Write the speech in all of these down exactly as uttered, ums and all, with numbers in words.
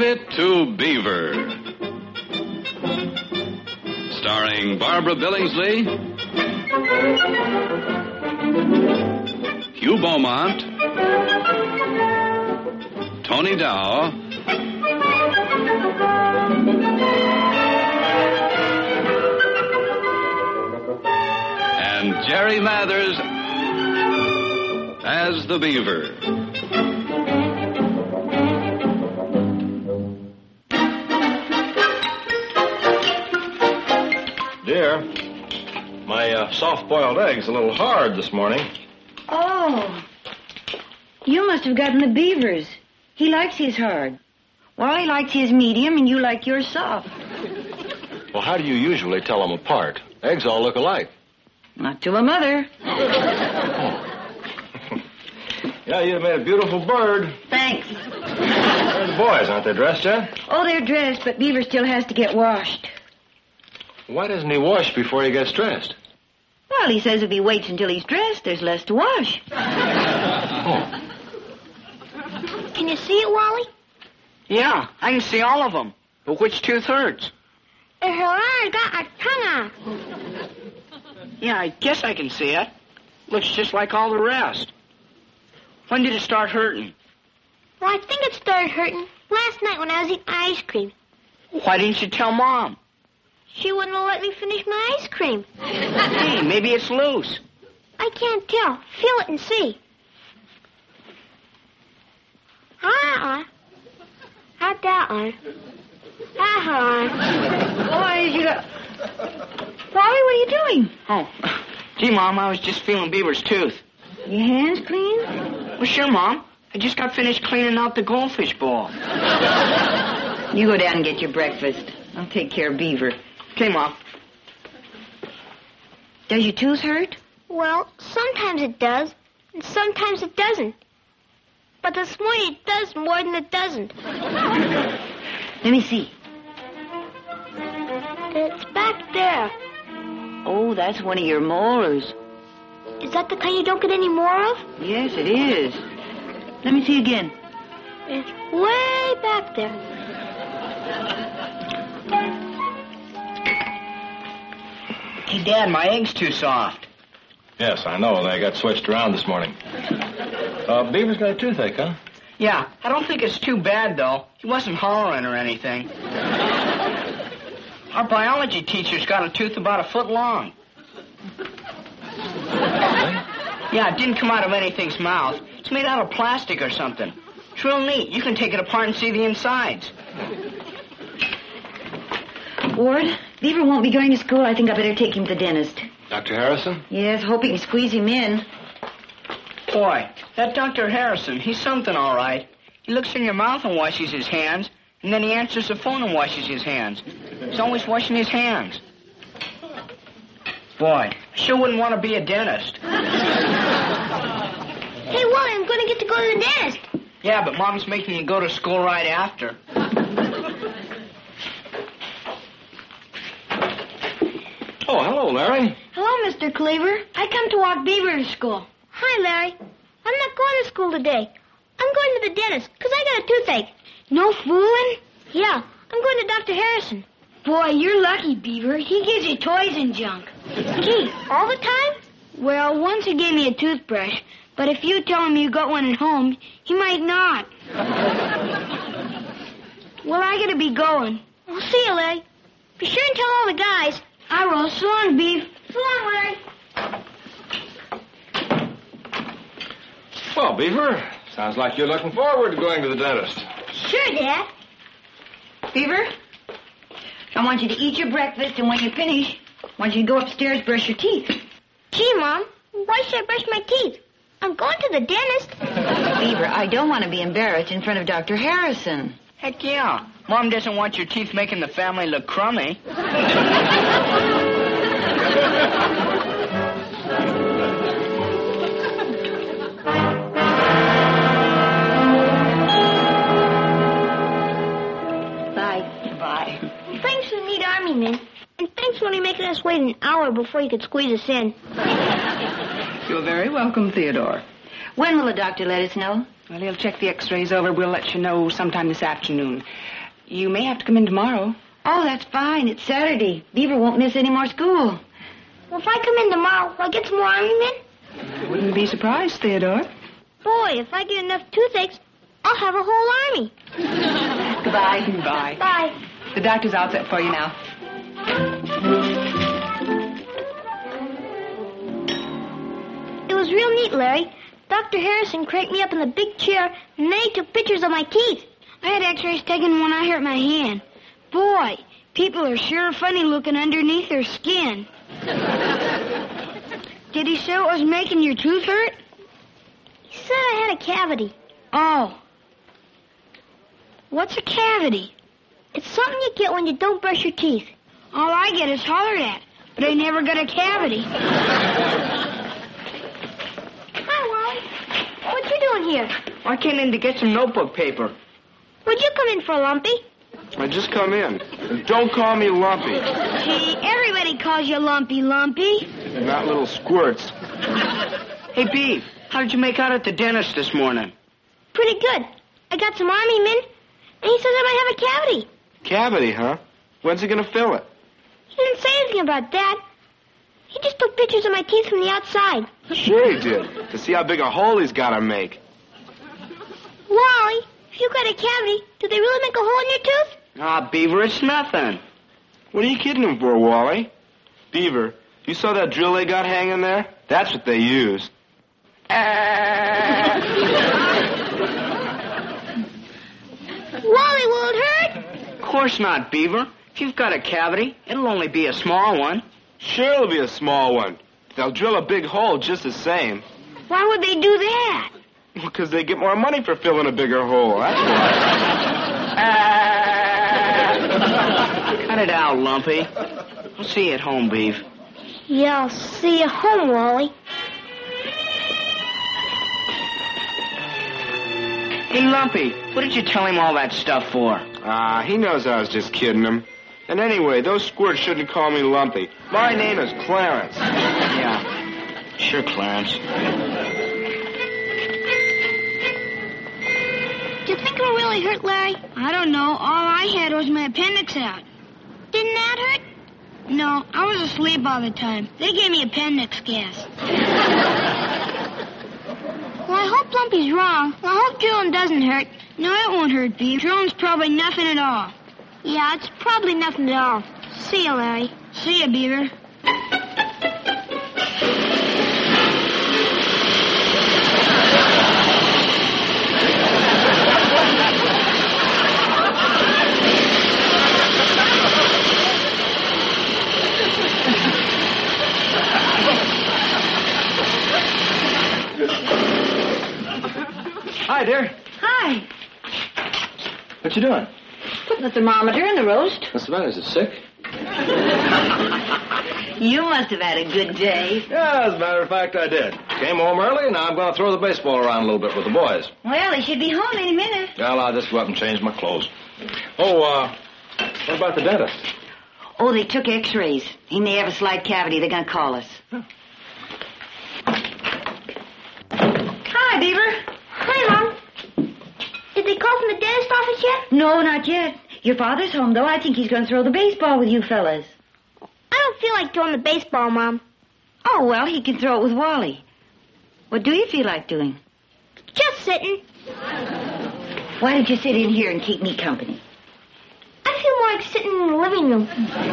it to Beaver. Starring Barbara Billingsley, Hugh Beaumont, Tony Dow, and Jerry Mathers as the Beaver. Dear, my uh, soft-boiled egg's a little hard this morning. Oh, you must have gotten the Beaver's. He likes his hard. Well, he likes his medium, and you like yours soft. Well, how do you usually tell them apart? Eggs all look alike. Not to a mother. Yeah, you'd have made a beautiful bird. Thanks. Where are the boys? Aren't they dressed yet? Oh, they're dressed, but Beaver still has to get washed. Why doesn't he wash before he gets dressed? Well, he says if he waits until he's dressed, there's less to wash. Oh. Can you see it, Wally? Yeah, I can see all of them. But which tooth hurts? Her eye got a tongue out. Yeah, I guess I can see it. Looks just like all the rest. When did it start hurting? Well, I think it started hurting last night when I was eating ice cream. Why didn't you tell Mom? She wouldn't have let me finish my ice cream. Hey, maybe it's loose. I can't tell. Feel it and see. Uh-uh. Not that one. That one. Why, you got... Wally, what are you doing? Oh, gee, Mom, I was just feeling Beaver's tooth. Your hands clean? Well, sure, Mom. I just got finished cleaning out the goldfish bowl. You go down and get your breakfast. I'll take care of Beaver. Okay, Mom. Does your tooth hurt? Well, sometimes it does, and sometimes it doesn't. But this morning it does more than it doesn't. Let me see. It's back there. Oh, that's one of your molars. Is that the kind you don't get any more of? Yes, it is. Let me see again. It's way back there. Hey, Dad, my egg's too soft. Yes, I know. They got switched around this morning. Uh, Beaver's got a toothache, huh? Yeah, I don't think it's too bad, though. He wasn't hollering or anything. Our biology teacher's got a tooth about a foot long. Yeah, it didn't come out of anything's mouth. It's made out of plastic or something. It's real neat. You can take it apart and see the insides. Ward, Beaver won't be going to school. I think I better take him to the dentist. Doctor Harrison? Yes, hope he can squeeze him in. Boy, that Doctor Harrison, he's something all right. He looks in your mouth and washes his hands, and then he answers the phone and washes his hands. He's always washing his hands. Boy, I sure wouldn't want to be a dentist. Hey, Wally, I'm going to get to go to the dentist. Yeah, but Mom's making you go to school right after. Oh, hello, Larry. Hello, Mister Cleaver. I come to walk Beaver to school. Hi, Larry. I'm not going to school today. I'm going to the dentist because I got a toothache. No fooling? Yeah, I'm going to Doctor Harrison. Boy, you're lucky, Beaver. He gives you toys and junk. Gee, all the time? Well, once he gave me a toothbrush, but if you tell him you got one at home, he might not. Well, I gotta be going. I'll see you, Larry. Be sure and tell all the guys. I will. So long, Beef. So long, Larry. Well, Beaver, sounds like you're looking forward to going to the dentist. Sure, Dad. Beaver, I want you to eat your breakfast, and when you finish, I want you to go upstairs and brush your teeth. Gee, Mom, why should I brush my teeth? I'm going to the dentist. Beaver, I don't want to be embarrassed in front of Doctor Harrison. Heck yeah. Mom doesn't want your teeth making the family look crummy. Bye. Bye. Thanks for the neat army men. And thanks for only making us wait an hour before you could squeeze us in. You're very welcome, Theodore. When will the doctor let us know? Well, he'll check the x-rays over. We'll let you know sometime this afternoon. You may have to come in tomorrow. Oh, that's fine. It's Saturday. Beaver won't miss any more school. Well, if I come in tomorrow, will I get some more Army men? I wouldn't be surprised, Theodore. Boy, if I get enough toothaches, I'll have a whole army. Goodbye. Bye. Bye. The doctor's all set for you now. It was real neat, Larry. Doctor Harrison cranked me up in the big chair, and then he took pictures of my teeth. I had x-rays taken when I hurt my hand. Boy, people are sure funny looking underneath their skin. Did he say what was making your tooth hurt? He said I had a cavity. Oh. What's a cavity? It's something you get when you don't brush your teeth. All I get is hollered at, but I never got a cavity. Hi, Wally. What you doing here? I came in to get some notebook paper. Would you come in for a Lumpy? I just come in. Don't call me Lumpy. Gee, everybody calls you Lumpy Lumpy. Not little squirts. Hey, Beef, how did you make out at the dentist this morning? Pretty good. I got some Army men, and he says I might have a cavity. Cavity, huh? When's he gonna fill it? He didn't say anything about that. He just took pictures of my teeth from the outside. Sure he did. To see how big a hole he's gotta make. Wally, if you got a cavity, do they really make a hole in your tooth? Ah, Beaver, it's nothing. What are you kidding him for, Wally? Beaver, you saw that drill they got hanging there? That's what they used. Wally, will it hurt? Of course not, Beaver. If you've got a cavity, it'll only be a small one. Sure it'll be a small one. They'll drill a big hole just the same. Why would they do that? Because they get more money for filling a bigger hole, that's why. Cut it out, Lumpy. I'll see you at home, Beef. Yeah, I'll see you home, Wally. Hey, Lumpy, what did you tell him all that stuff for? Ah, he knows I was just kidding him. And anyway, those squirts shouldn't call me Lumpy. My name is Clarence. Yeah, sure, Clarence. Do you think it'll really hurt, Larry? I don't know. All I had was my appendix out. Didn't that hurt? No, I was asleep all the time. They gave me appendix gas. Well, I hope Lumpy's wrong. Well, I hope drilling doesn't hurt. No, it won't hurt, Beef. Drilling's probably nothing at all. Yeah, it's probably nothing at all. See you, Larry. See you, Beaver. Hi, dear. Hi. What you doing? Putting the thermometer in the roast. What's the matter? Is it sick? You must have had a good day. Yeah, as a matter of fact, I did. Came home early, and now I'm going to throw the baseball around a little bit with the boys. Well, he should be home any minute. Well, I'll just go up and change my clothes. Oh, uh, what about the dentist? Oh, they took x-rays. He may have a slight cavity. They're going to call us. Hi, Beaver. Hi, Mom. Did they call from the dentist office yet? No, not yet. Your father's home, though. I think he's going to throw the baseball with you fellas. I don't feel like throwing the baseball, Mom. Oh, well, he can throw it with Wally. What do you feel like doing? Just sitting. Why don't you sit in here and keep me company? I feel more like sitting in the living room.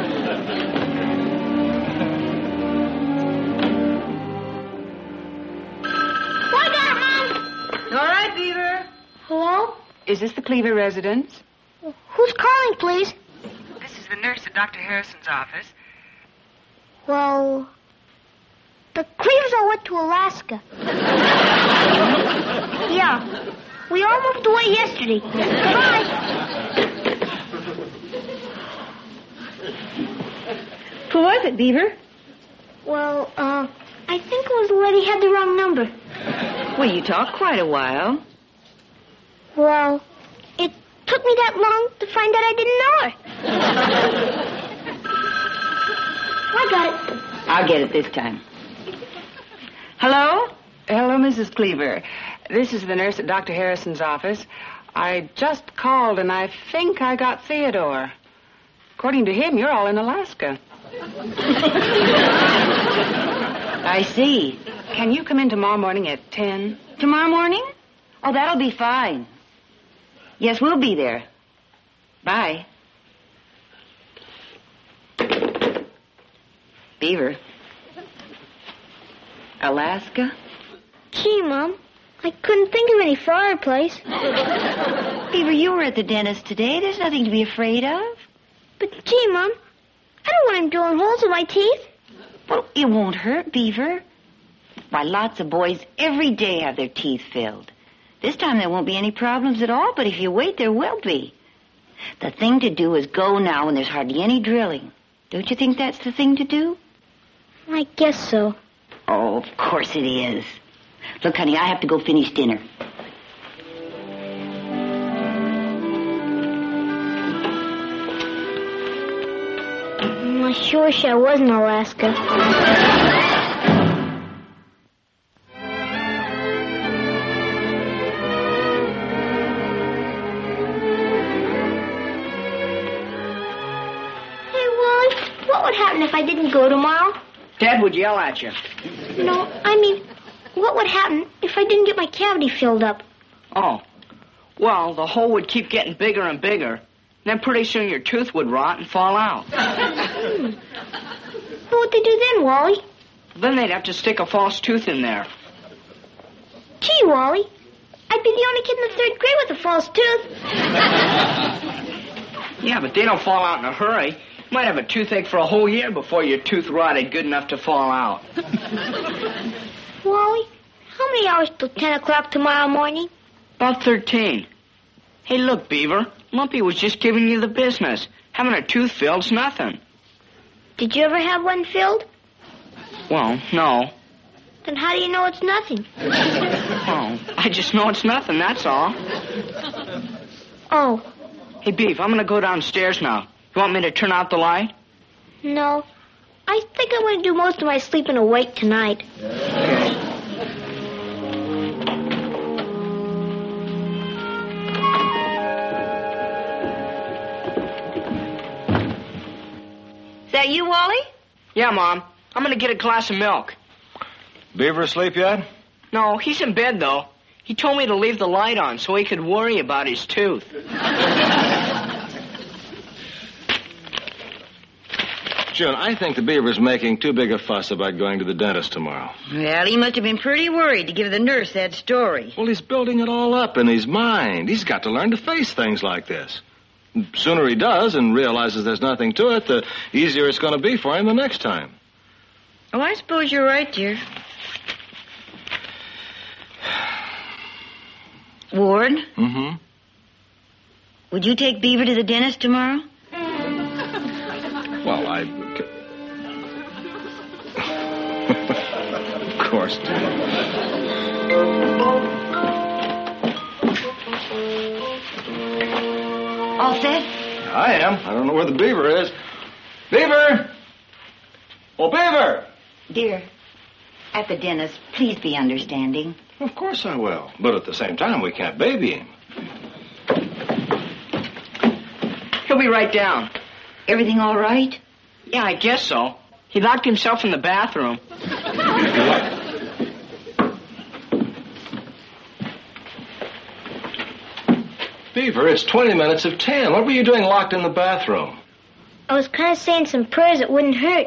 Well, I got it, Mom. All right, Beaver. Hello? Is this the Cleaver residence? Who's calling, please? This is the nurse at Doctor Harrison's office. Well, the Cleavers all went to Alaska. Yeah. We all moved away yesterday. Goodbye. Who was it, Beaver? Well, uh, I think it was the lady had the wrong number. Well, you talked quite a while. Well, it took me that long to find out I didn't know her. I got it. I'll get it this time. Hello? Hello, Missus Cleaver. This is the nurse at Doctor Harrison's office. I just called, and I think I got Theodore. According to him, you're all in Alaska. I see. Can you come in tomorrow morning at ten? Tomorrow morning? Oh, that'll be fine. Yes, we'll be there. Bye. Beaver. Alaska? Gee, Mom, I couldn't think of any fireplace. Beaver, you were at the dentist today. There's nothing to be afraid of. But, gee, Mom, I don't want him drilling holes in my teeth. Well, it won't hurt, Beaver. Why, lots of boys every day have their teeth filled. This time there won't be any problems at all, but if you wait, there will be. The thing to do is go now when there's hardly any drilling. Don't you think that's the thing to do? I guess so. Oh, of course it is. Look, honey, I have to go finish dinner. I sure wish I was in Alaska. Hey, Wally, what would happen if I didn't go tomorrow? Dad would yell at you. No, I mean, what would happen if I didn't get my cavity filled up? Oh. Well, the hole would keep getting bigger and bigger. Then pretty soon your tooth would rot and fall out. Hmm. What would they do then, Wally? Then they'd have to stick a false tooth in there. Gee, Wally, I'd be the only kid in the third grade with a false tooth. Yeah, but they don't fall out in a hurry. You might have a toothache for a whole year before your tooth rotted good enough to fall out. Wally, how many hours till ten o'clock tomorrow morning? About thirteen. Hey, look, Beaver. Lumpy was just giving you the business. Having a tooth filled's nothing. Did you ever have one filled? Well, no. Then how do you know it's nothing? Oh, I just know it's nothing, that's all. Oh, Hey, Beef, I'm going to go downstairs now. You want me to turn out the light? no. I think I'm going to do most of my sleeping awake tonight. Is that you, Wally? Yeah, Mom. I'm going to get a glass of milk. Beaver asleep yet? No, he's in bed, though. He told me to leave the light on so he could worry about his tooth. June, I think the Beaver's making too big a fuss about going to the dentist tomorrow. Well, he must have been pretty worried to give the nurse that story. Well, he's building it all up in his mind. He's got to learn to face things like this. The sooner he does and realizes there's nothing to it, the easier it's going to be for him the next time. Oh, I suppose you're right, dear. Ward, Mm-hmm. would you take Beaver to the dentist tomorrow? Well, I... Of course, dear. All set? I am. I don't know where the Beaver is. Beaver! Oh, Beaver! Dear, at the dentist, please be understanding. Of course I will. But at the same time, we can't baby him. He'll be right down. Everything all right? Yeah, I guess so. He locked himself in the bathroom. Beaver, it's twenty minutes of ten. What were you doing locked in the bathroom? I was kind of saying some prayers that wouldn't hurt.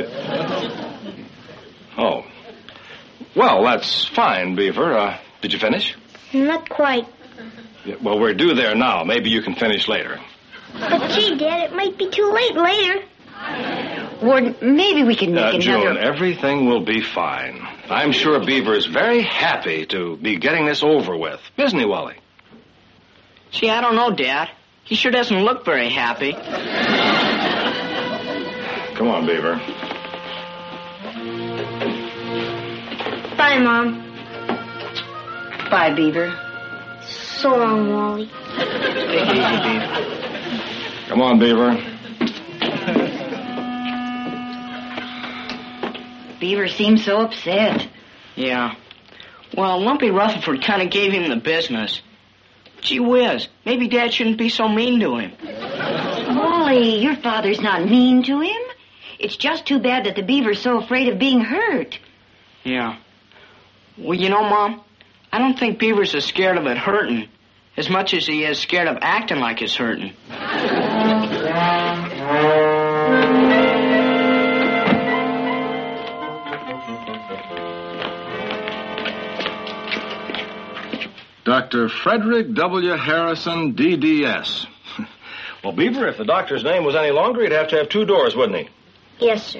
Oh. Well, that's fine, Beaver. Uh, did you finish? Not quite. Yeah, well, we're due there now. Maybe you can finish later. But gee, Dad, it might be too late later. Ward, maybe we can make Uh, another... June, everything will be fine. I'm sure Beaver is very happy to be getting this over with. Isn't he, Wally? See, I don't know, Dad. He sure doesn't look very happy. Come on, Beaver. Bye, Mom. Bye, Beaver. So long, Wally. Take it easy, Beef. Come on, Beaver. Beaver seems so upset. Yeah. Well, Lumpy Rutherford kind of gave him the business. Gee whiz, maybe Dad shouldn't be so mean to him. Wally, your father's not mean to him. It's just too bad that the beaver's so afraid of being hurt. Yeah. Well, you know, Mom, I don't think Beaver's as scared of it hurting as much as he is scared of acting like it's hurting. Doctor Frederick W. Harrison, D D S. Well, Beaver, if the doctor's name was any longer, he'd have to have two doors, wouldn't he? Yes, sir.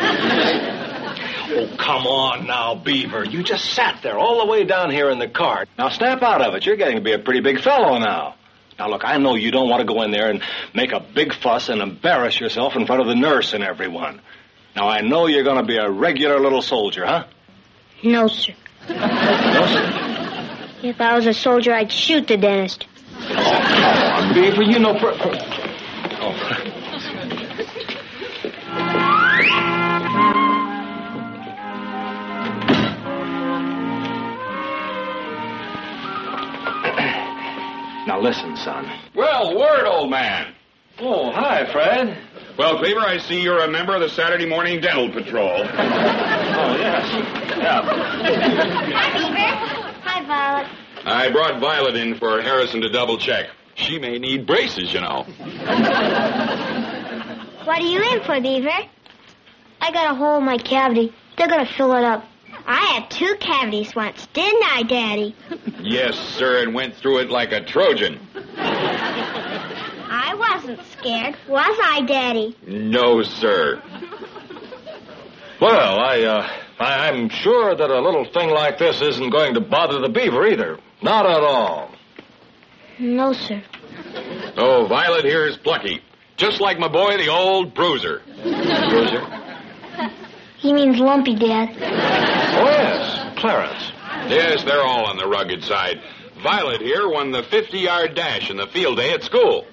Oh, come on now, Beaver. You just sat there all the way down here in the car. Now, snap out of it. You're getting to be a pretty big fellow now. Now, look, I know you don't want to go in there and make a big fuss and embarrass yourself in front of the nurse and everyone. Now, I know you're going to be a regular little soldier, huh? No, sir. No, sir. If I was a soldier, I'd shoot the dentist. Oh, come on, Beaver. You know... Per- per- oh. Now, listen, son. Well, word, old man. Oh, hi, Fred. Well, Cleaver, I see you're a member of the Saturday Morning Dental Patrol. Oh, yes. Yeah. Hi, Beaver. Hi, Violet. I brought Violet in for Harrison to double check. She may need braces, you know. What are you in for, Beaver? I got a hole in my cavity. They're going to fill it up. I had two cavities once, didn't I, Daddy? Yes, sir, and went through it like a Trojan. I wasn't scared, was I, Daddy? No, sir. Well, I, uh, I, I'm sure that a little thing like this isn't going to bother the Beaver either. Not at all. No, sir. Oh, Violet here is plucky. Just like my boy, the old bruiser. Bruiser? He means Lumpy, Dad. Oh, yes. Clarence. Yes, they're all on the rugged side. Violet here won the fifty-yard dash in the field day at school.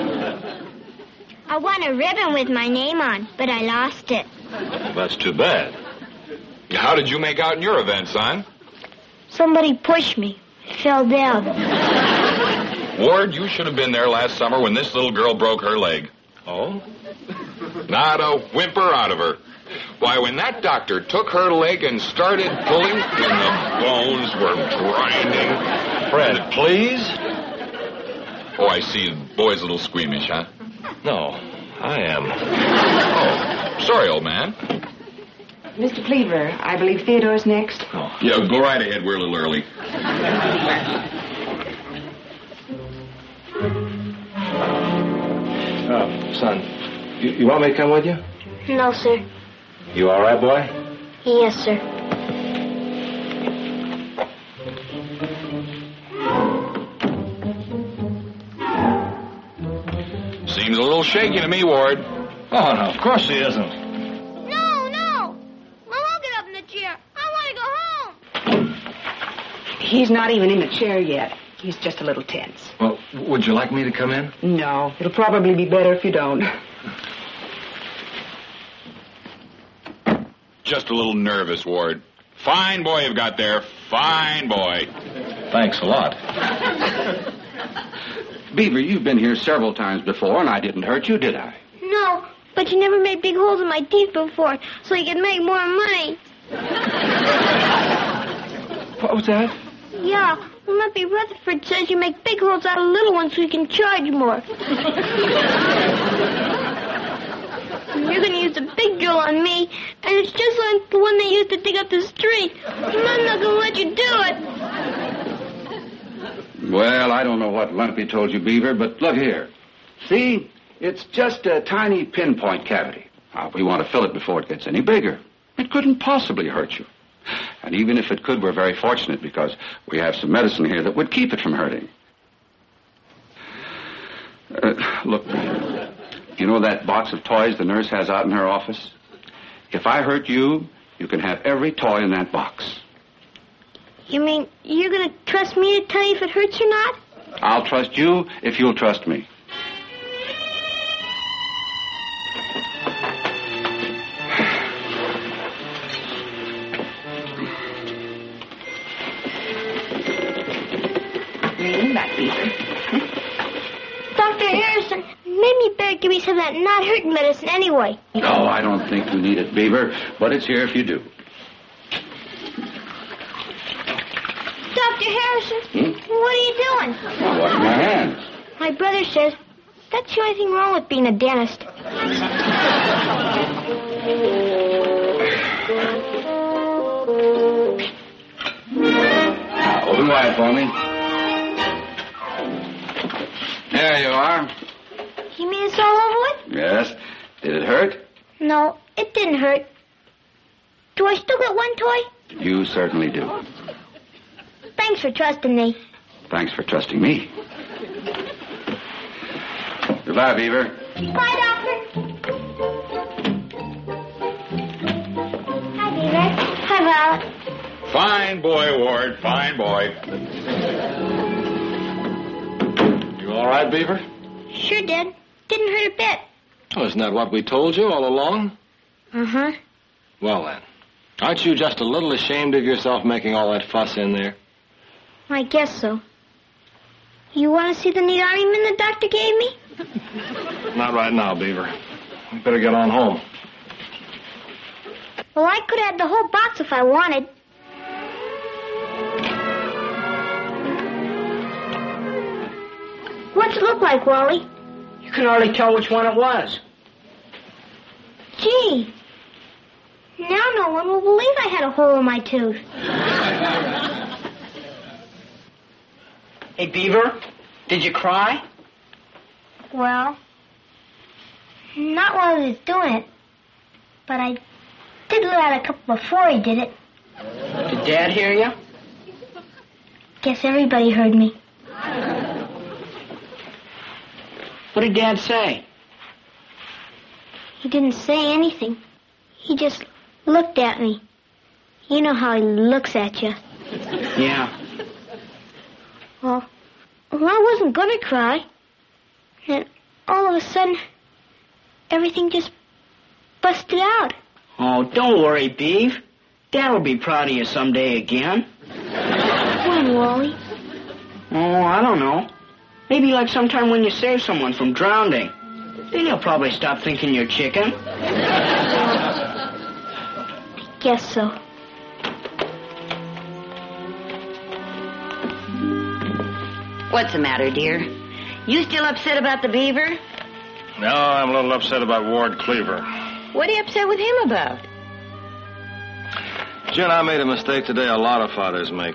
I won a ribbon with my name on, but I lost it. Well, that's too bad. How did you make out in your event, son? Somebody pushed me. I fell down. Ward, you should have been there last summer when this little girl broke her leg. Oh? Not a whimper out of her. Why, when that doctor took her leg and started pulling, and the bones were grinding. Fred, please? Oh, I see. The boy's a little squeamish, huh? No, I am. Oh, sorry, old man. Mister Cleaver, I believe Theodore's next. Oh. Yeah, go right ahead. We're a little early. Oh, son, you, you want me to come with you? No, sir. You all right, boy? Yes, sir. Seems a little shaky to me, Ward. Oh, no, of course he isn't. No, no. I won't get up in the chair. I want to go home. He's not even in the chair yet. He's just a little tense. Well, would you like me to come in? No, it'll probably be better if you don't. Just a little nervous, Ward. Fine boy you've got there. Fine boy. Thanks a lot. Beaver, you've been here several times before, and I didn't hurt you, did I? No, but you never made big holes in my teeth before, so you can make more money. What was that? Yeah, well, Lumpy Rutherford says you make big holes out of little ones so you can charge more. You're going to use a big drill on me, and it's just like the one they used to dig up the street. And I'm not going to let you do it. Well, I don't know what Lumpy told you, Beaver, but look here. See, it's just a tiny pinpoint cavity. Now, we want to fill it before it gets any bigger. It couldn't possibly hurt you. And even if it could, we're very fortunate because we have some medicine here that would keep it from hurting. Uh, look, you know that box of toys the nurse has out in her office? If I hurt you, you can have every toy in that box. You mean you're going to trust me to tell you if it hurts or not? I'll trust you if you'll trust me. you better give me some of that not-hurting medicine anyway. No, I don't think you need it, Beaver, but it's here if you do. Doctor Harrison, hmm? What are you doing? I'm washing my hands. My brother says that's the only thing wrong with being a dentist. Now, open wide for me. There you are. You mean it's all over with? Yes. Did it hurt? No, it didn't hurt. Do I still get one toy? You certainly do. Thanks for trusting me. Thanks for trusting me. Goodbye, Beaver. Bye, Doctor. Hi, Beaver. Hi, Violet. Fine boy, Ward. Fine boy. You all right, Beaver? Sure did. Didn't hurt a bit. Oh, isn't that what we told you all along? Uh-huh. Well, then. Aren't you just a little ashamed of yourself making all that fuss in there? I guess so. You want to see the neat argument the doctor gave me? Not right now, Beaver. We better get on home. Well, I could have had the whole box if I wanted. What's it look like, Wally? You can hardly tell which one it was. Gee. Now no one will believe I had a hole in my tooth. Hey, Beaver, did you cry? Well, not while I was doing it. But I did let out a couple before he did it. Did Dad hear you? Guess everybody heard me. What did Dad say? He didn't say anything. He just looked at me. You know how he looks at you. Yeah. Well, well I wasn't going to cry. And all of a sudden, everything just busted out. Oh, don't worry, Beav. Dad will be proud of you someday again. When, Wally? Oh, I don't know. Maybe like sometime when you save someone from drowning. Then he'll probably stop thinking you're chicken. Guess so. What's the matter, dear? You still upset about the beaver? No, I'm a little upset about Ward Cleaver. What are you upset with him about? Jen, I made a mistake today a lot of fathers make.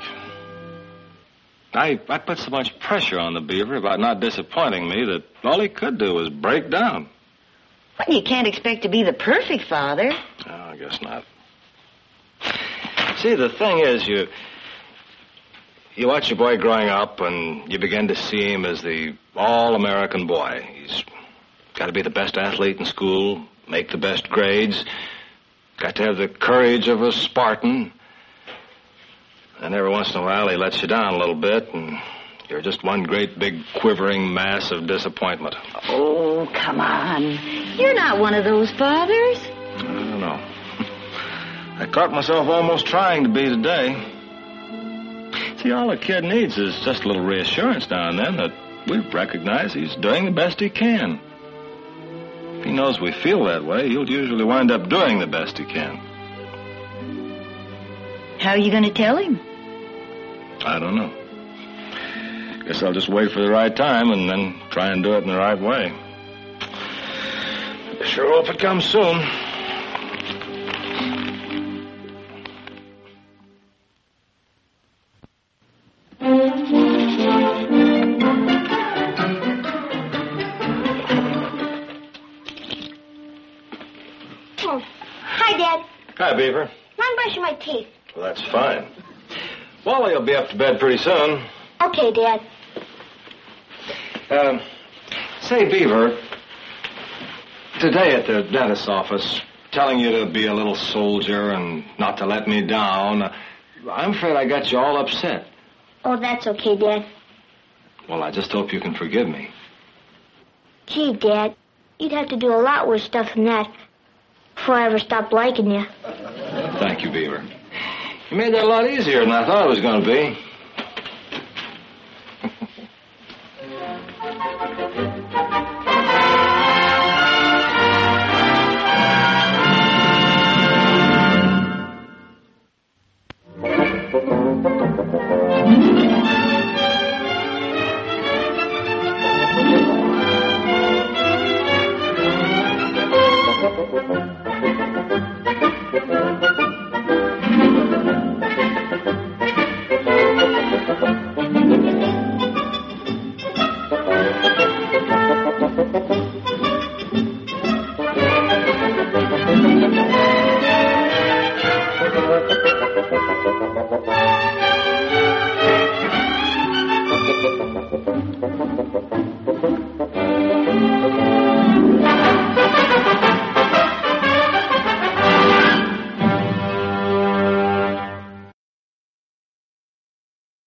I, I put so much pressure on the beaver about not disappointing me that all he could do was break down. Well, you can't expect to be the perfect father. Oh, I guess not. See, the thing is, you you watch your boy growing up, and you begin to see him as the all-American boy. He's got to be the best athlete in school, make the best grades, got to have the courage of a Spartan. And every once in a while, he lets you down a little bit, and you're just one great big quivering mass of disappointment. Oh, come on. You're not one of those fathers. I don't know. I caught myself almost trying to be today. See, all a kid needs is just a little reassurance now and then that we recognize he's doing the best he can. If he knows we feel that way, he'll usually wind up doing the best he can. How are you going to tell him? I don't know. Guess I'll just wait for the right time and then try and do it in the right way. Sure hope it comes soon. Oh, hi, Dad. Hi, Beaver. I'm brushing my teeth. Well, that's fine. Wally will be up to bed pretty soon. Okay, Dad. Um, say, Beaver, today at the dentist's office, telling you to be a little soldier and not to let me down, I'm afraid I got you all upset. Oh, that's okay, Dad. Well, I just hope you can forgive me. Gee, Dad, you'd have to do a lot worse stuff than that before I ever stopped liking you. Thank you, Beaver. You made that a lot easier than I thought it was going to be.